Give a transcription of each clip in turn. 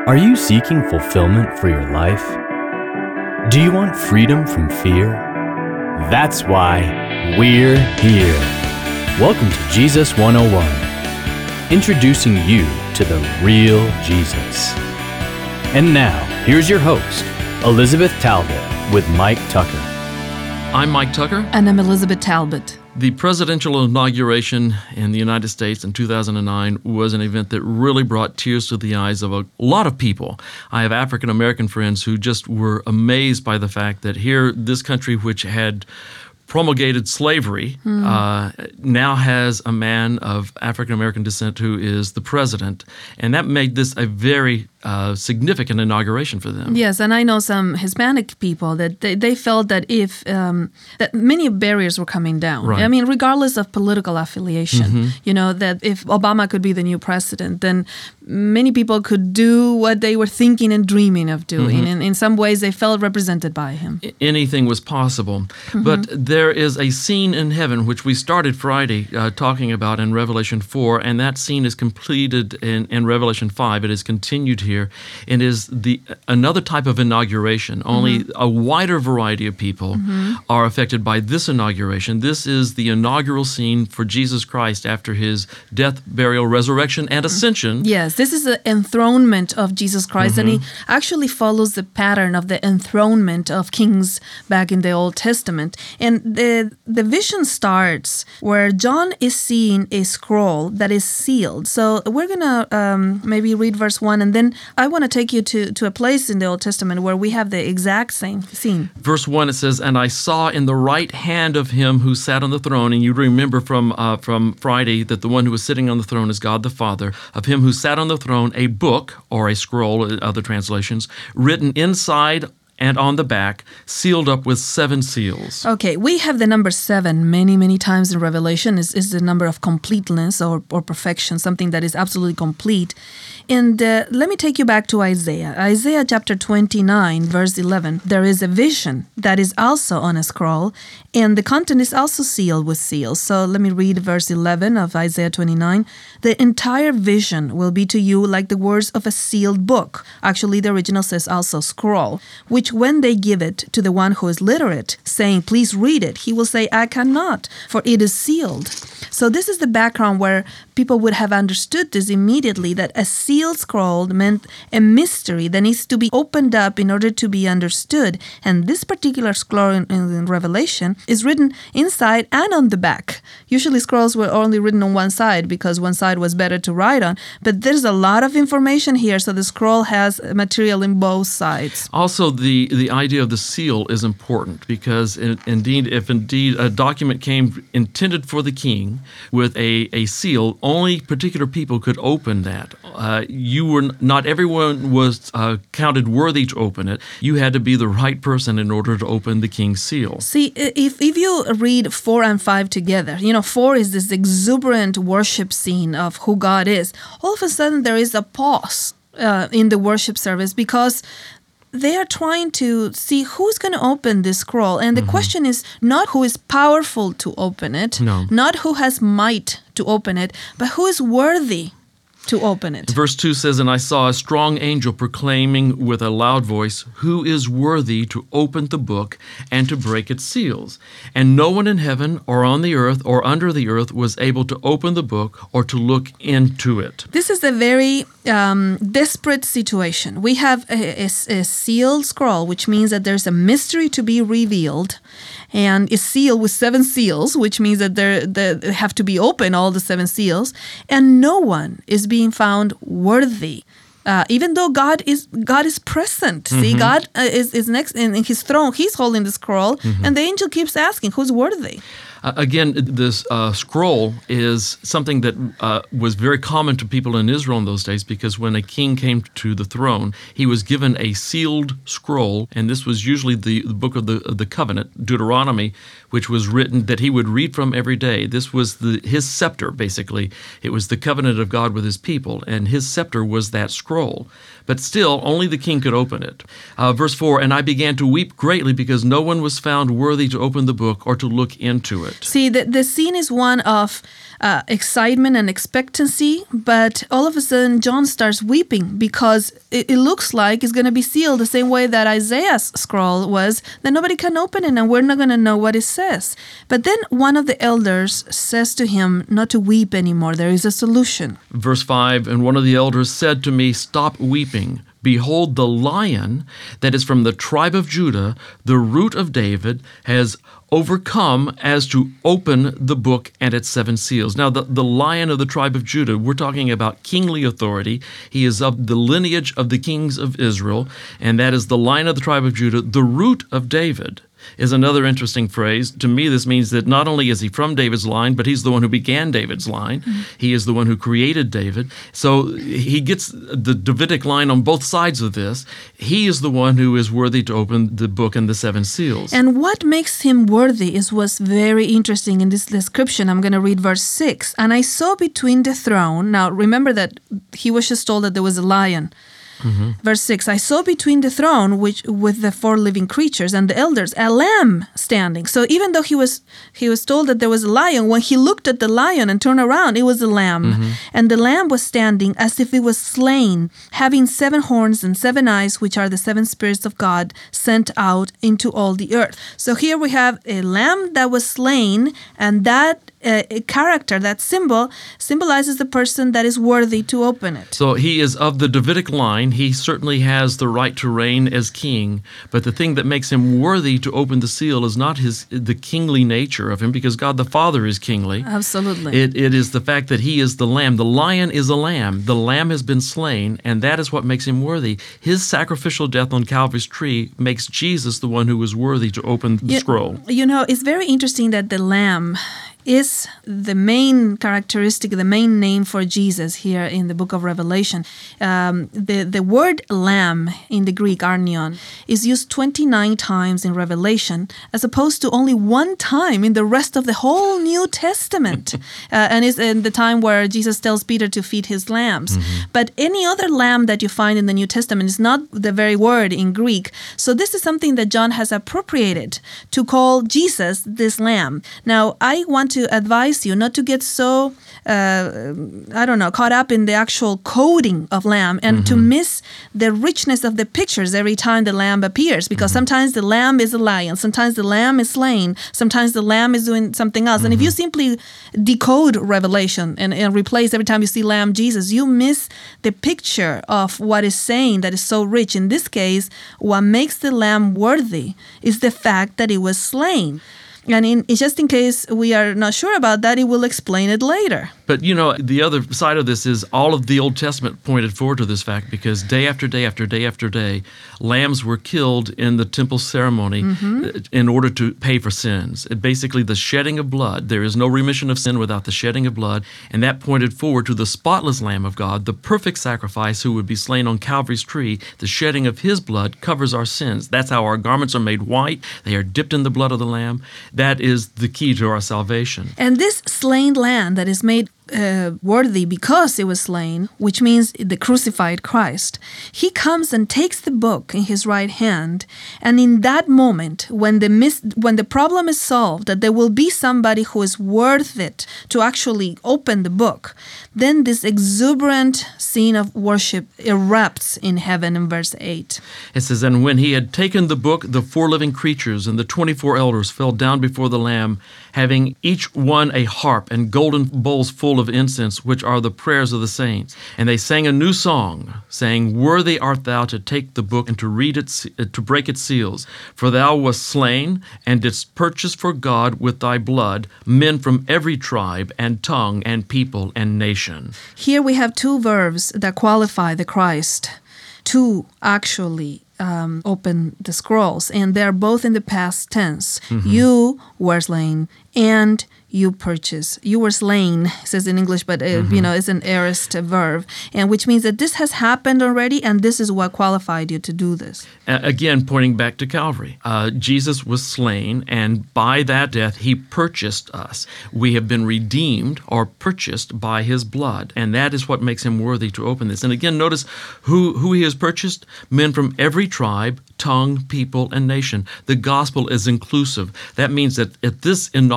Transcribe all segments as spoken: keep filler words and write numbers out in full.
Are you seeking fulfillment for your life? Do you want freedom from fear? That's why we're here. Welcome to Jesus one oh one, introducing you to the real Jesus. And now, here's your host, Elizabeth Talbot with Mike Tucker. I'm Mike Tucker. And I'm Elizabeth Talbot. The presidential inauguration in the United States in two thousand nine was an event that really brought tears to the eyes of a lot of people. I have African American friends who just were amazed by the fact that here, this country which had promulgated slavery mm. uh, now has a man of African American descent who is the president, and that made this a very uh, significant inauguration for them. Yes, and I know some Hispanic people that they, they felt that if um, that many barriers were coming down. Right. I mean, regardless of political affiliation, mm-hmm. you know, that if Obama could be the new president, then many people could do what they were thinking and dreaming of doing. Mm-hmm. And in some ways, they felt represented by him. Anything was possible. Mm-hmm. But there is a scene in heaven, which we started Friday uh, talking about in Revelation four, and that scene is completed in, in Revelation five. It is continued here. It is the another type of inauguration. Only mm-hmm. a wider variety of people mm-hmm. are affected by this inauguration. This is the inaugural scene for Jesus Christ after his death, burial, resurrection, and ascension. Yes, this is the enthronement of Jesus Christ, mm-hmm. and he actually follows the pattern of the enthronement of kings back in the Old Testament. And the, the vision starts where John is seeing a scroll that is sealed. So we're going to um, maybe read verse one, and then I want to take you to, to a place in the Old Testament where we have the exact same scene. Verse one, it says, "And I saw in the right hand of him who sat on the throne," and you remember from uh, from Friday that the one who was sitting on the throne is God the Father, "of him who sat on the throne, a book," or a scroll, other translations, "written inside and on the back, sealed up with seven seals." Okay, we have the number seven many, many times in Revelation. Is is the number of completeness or, or perfection, something that is absolutely complete. And uh, let me take you back to Isaiah. Isaiah chapter twenty-nine, verse eleven. There is a vision that is also on a scroll, and the content is also sealed with seals. So let me read verse eleven of Isaiah twenty-nine. "The entire vision will be to you like the words of a sealed book." Actually, the original says also scroll, which when they give it to the one who is literate, saying, "Please read it," he will say, "I cannot, for it is sealed." So this is the background where people would have understood this immediately, that a sealed scroll meant a mystery that needs to be opened up in order to be understood. And this particular scroll in, in Revelation is written inside and on the back. Usually scrolls were only written on one side because one side was better to write on. But there's a lot of information here, so the scroll has material in both sides. Also, the, the idea of the seal is important because in, indeed, if indeed a document came intended for the king with a, a seal, only particular people could open that. Uh, you were not everyone was uh, counted worthy to open it. You had to be the right person in order to open the king's seal. See, if if you read four and five together, you know, four is this exuberant worship scene of who God is. All of a sudden, there is a pause uh, in the worship service because they are trying to see who's going to open this scroll. And the mm-hmm. question is not who is powerful to open it, no. not who has might to open it, but who is worthy to open it. Verse two says, "And I saw a strong angel proclaiming with a loud voice, 'Who is worthy to open the book and to break its seals?' And no one in heaven or on the earth or under the earth was able to open the book or to look into it." This is a very um, desperate situation. We have a, a, a sealed scroll, which means that there's a mystery to be revealed, and is sealed with seven seals, which means that there they have to be open, all the seven seals, and no one is being found worthy. Uh, even though God is God is present. Mm-hmm. See, God uh, is, is next in, in his throne. He's holding the scroll, mm-hmm. and the angel keeps asking, who's worthy? Uh, again, this uh, scroll is something that uh, was very common to people in Israel in those days because when a king came to the throne, he was given a sealed scroll, and this was usually the, the book of the, of the covenant, Deuteronomy, which was written that he would read from every day. This was the, his scepter, basically. It was the covenant of God with his people, and his scepter was that scroll. But still, only the king could open it. Uh, verse four, "And I began to weep greatly because no one was found worthy to open the book or to look into it." it. See, the, the scene is one of uh, excitement and expectancy, but all of a sudden John starts weeping because it, it looks like it's going to be sealed the same way that Isaiah's scroll was, that nobody can open it and we're not going to know what it says. But then one of the elders says to him not to weep anymore. There is a solution. Verse five, and one of the elders said to me, "Stop weeping. Behold, the Lion that is from the tribe of Judah, the root of David, has overcome as to open the book and its seven seals." Now, the, the Lion of the tribe of Judah, we're talking about kingly authority. He is of the lineage of the kings of Israel, and that is the Lion of the tribe of Judah, the root of David. Is another interesting phrase. To me, this means that not only is he from David's line, but he's the one who began David's line. Mm-hmm. He is the one who created David. So he gets the Davidic line on both sides of this. He is the one who is worthy to open the book and the seven seals. And what makes him worthy is what's very interesting in this description. I'm going to read verse six. And I saw between the throne. Now, remember that he was just told that there was a lion. Mm-hmm. Verse six, I saw between the throne which with the four living creatures and the elders a lamb standing. So even though he was he was told that there was a lion, when he looked at the lion and turned around, it was a lamb. Mm-hmm. And the lamb was standing as if it was slain, having seven horns and seven eyes, which are the seven spirits of God sent out into all the earth. So here we have a lamb that was slain, and that Uh, a character, that symbol, symbolizes the person that is worthy to open it. So he is of the Davidic line. He certainly has the right to reign as king, but the thing that makes him worthy to open the seal is not his the kingly nature of him, because God the Father is kingly. Absolutely. It, it is the fact that he is the lamb. The lion is a lamb. The lamb has been slain, and that is what makes him worthy. His sacrificial death on Calvary's tree makes Jesus the one who is worthy to open the you, scroll. You know, it's very interesting that the lamb is the main characteristic, the main name for Jesus here in the book of Revelation. Um, the, the word lamb in the Greek, arnion, is used twenty-nine times in Revelation, as opposed to only one time in the rest of the whole New Testament. uh, and it's in the time where Jesus tells Peter to feed his lambs. Mm-hmm. But any other lamb that you find in the New Testament is not the very word in Greek. So this is something that John has appropriated to call Jesus this lamb. Now, I want to advise you not to get so, uh, I don't know, caught up in the actual coding of lamb and mm-hmm. to miss the richness of the pictures every time the lamb appears, because mm-hmm. sometimes the lamb is a lion, sometimes the lamb is slain, sometimes the lamb is doing something else. Mm-hmm. And if you simply decode Revelation and, and replace every time you see lamb Jesus, you miss the picture of what is saying that is so rich. In this case, what makes the lamb worthy is the fact that it was slain. And in, just in case we are not sure about that, it will explain it later. But, you know, the other side of this is all of the Old Testament pointed forward to this fact, because day after day after day after day, lambs were killed in the temple ceremony mm-hmm. in order to pay for sins. It basically, the shedding of blood. There is no remission of sin without the shedding of blood. And that pointed forward to the spotless Lamb of God, the perfect sacrifice who would be slain on Calvary's tree. The shedding of his blood covers our sins. That's how our garments are made white. They are dipped in the blood of the Lamb. That is the key to our salvation. And this slain lamb that is made Uh, worthy because it was slain, which means the crucified Christ, he comes and takes the book in his right hand, and in that moment, when the mis- when the problem is solved, that there will be somebody who is worth it to actually open the book, then this exuberant scene of worship erupts in heaven in verse eight. It says, and when he had taken the book, the four living creatures and the twenty-four elders fell down before the Lamb, having each one a harp and golden bowls full of incense, which are the prayers of the saints. And they sang a new song, saying, Worthy art thou to take the book and to read it, to break its seals. For thou wast slain, and didst purchase for God with thy blood men from every tribe and tongue and people and nation. Here we have two verbs that qualify the Christ to actually Um, open the scrolls, and they're both in the past tense. Mm-hmm. You were slain, and you purchase. You were slain, it says in English, but uh, mm-hmm. you know, it's an aorist verb, and which means that this has happened already, and this is what qualified you to do this. Uh, again, pointing back to Calvary, uh, Jesus was slain, and by that death, he purchased us. We have been redeemed or purchased by his blood, and that is what makes him worthy to open this. And again, notice who who he has purchased: men from every tribe, tongue, people, and nation. The gospel is inclusive. That means that at this inaugural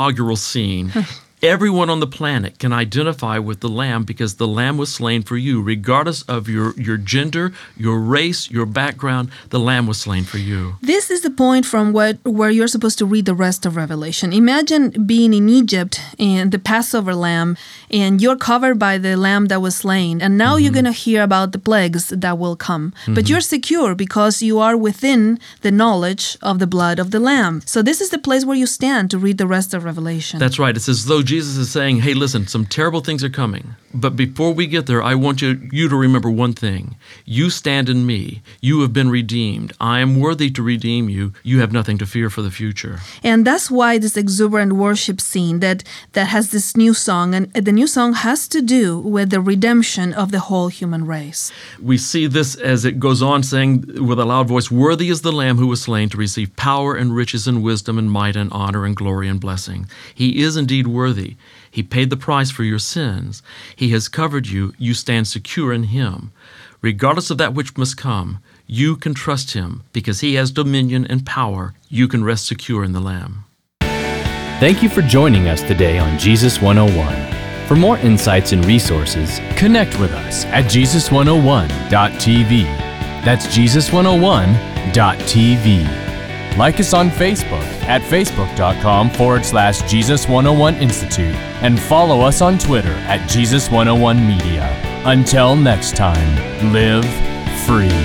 inaugural scene. Everyone on the planet can identify with the Lamb because the Lamb was slain for you. Regardless of your, your gender, your race, your background, the Lamb was slain for you. This is the point from what, where you're supposed to read the rest of Revelation. Imagine being in Egypt and the Passover lamb, and you're covered by the lamb that was slain. And now mm-hmm. you're going to hear about the plagues that will come. Mm-hmm. But you're secure because you are within the knowledge of the blood of the Lamb. So this is the place where you stand to read the rest of Revelation. That's right. It's as though Jesus is saying, hey, listen, some terrible things are coming. But before we get there, I want you, you to remember one thing. You stand in me. You have been redeemed. I am worthy to redeem you. You have nothing to fear for the future. And that's why this exuberant worship scene that, that has this new song, and the new song has to do with the redemption of the whole human race. We see this as it goes on saying with a loud voice, worthy is the Lamb who was slain to receive power and riches and wisdom and might and honor and glory and blessing. He is indeed worthy. He paid the price for your sins. He has covered you. You stand secure in Him. Regardless of that which must come, you can trust Him because He has dominion and power. You can rest secure in the Lamb. Thank you for joining us today on Jesus one oh one. For more insights and resources, connect with us at Jesus one oh one dot T V. That's Jesus one oh one dot T V. Like us on Facebook at facebook.com forward slash Jesus101 Institute and follow us on Twitter at Jesus one oh one Media. Until next time, live free.